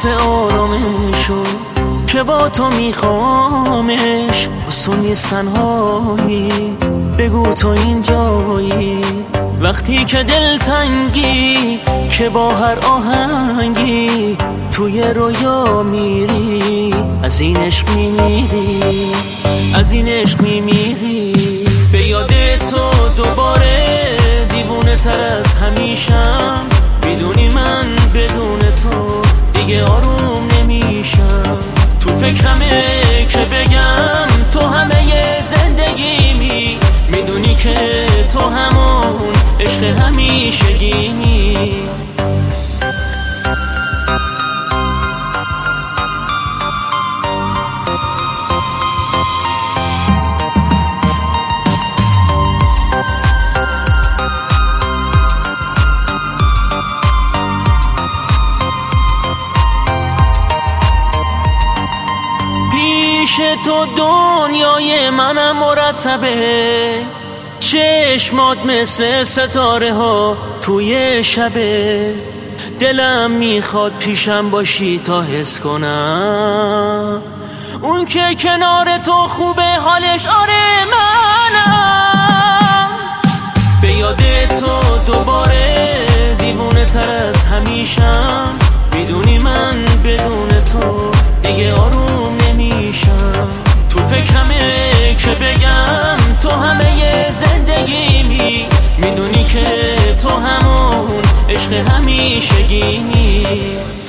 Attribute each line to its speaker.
Speaker 1: واسه آرامشو که با تو میخوامش، تو نیستن هایی بگو تو اینجایی، وقتی که دل تنگی که با هر آهنگی توی رویا میری، از این عشق میمیری، از این عشق میمیری. به یاد تو دوباره دیوونه تر از همیشم، میدونی من بدون تو دیگه آروم نمیشم. تو فکرمه که بگم تو همه زندگیمی، میدونی که تو همون عشق همیشگیمی. پیش تو دنیای منم مرتبه، چشمات مثل ستاره ها توی شبه، دلم میخواد پیشم باشی تا حس کنم اون که کنار تو خوبه حالش، آره منم. به یاد تو دوباره دیوونه تر از همیشم، میدونی من بدون تو دیگه آروم نمیشم. تو فکرمه که بگم تو همه زندگیمی، میدونی که تو همون عشق همیشگیمی.